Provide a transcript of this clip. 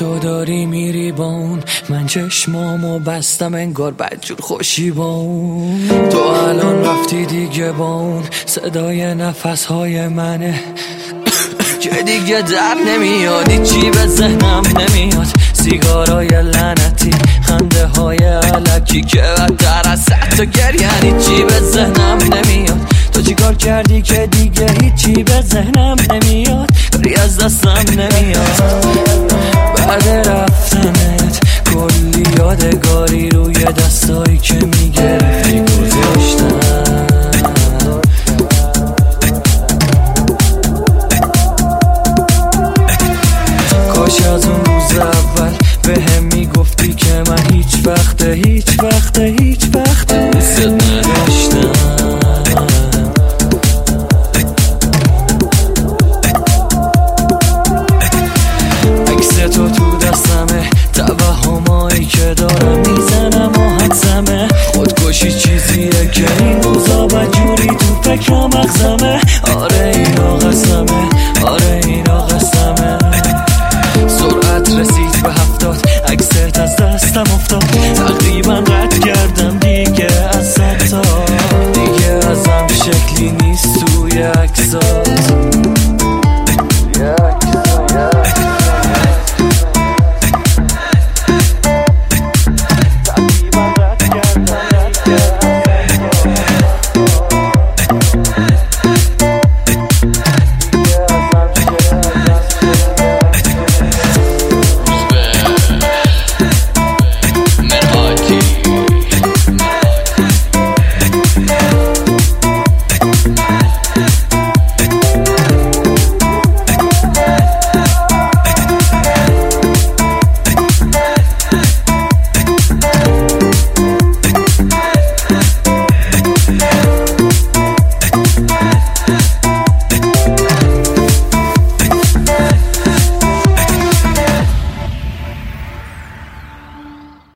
تو داری میری با اون، من چشمامو بستم انگار بدجور خوشی با اون. تو الان رفتی دیگه با اون، صدای نفسهای منه که دیگه در نمیاد، چی به ذهنم نمیاد. سیگارای لعنتی، خنده های علکی که بدتر از حتی گریه، چی به ذهنم نمیاد. تو چی کار کردی که دیگه هیچی به ذهنم نمیاد، کاری از دستم نمیاد. بعد رفتنت کلی یادگاری روی دستایی که میگرفتی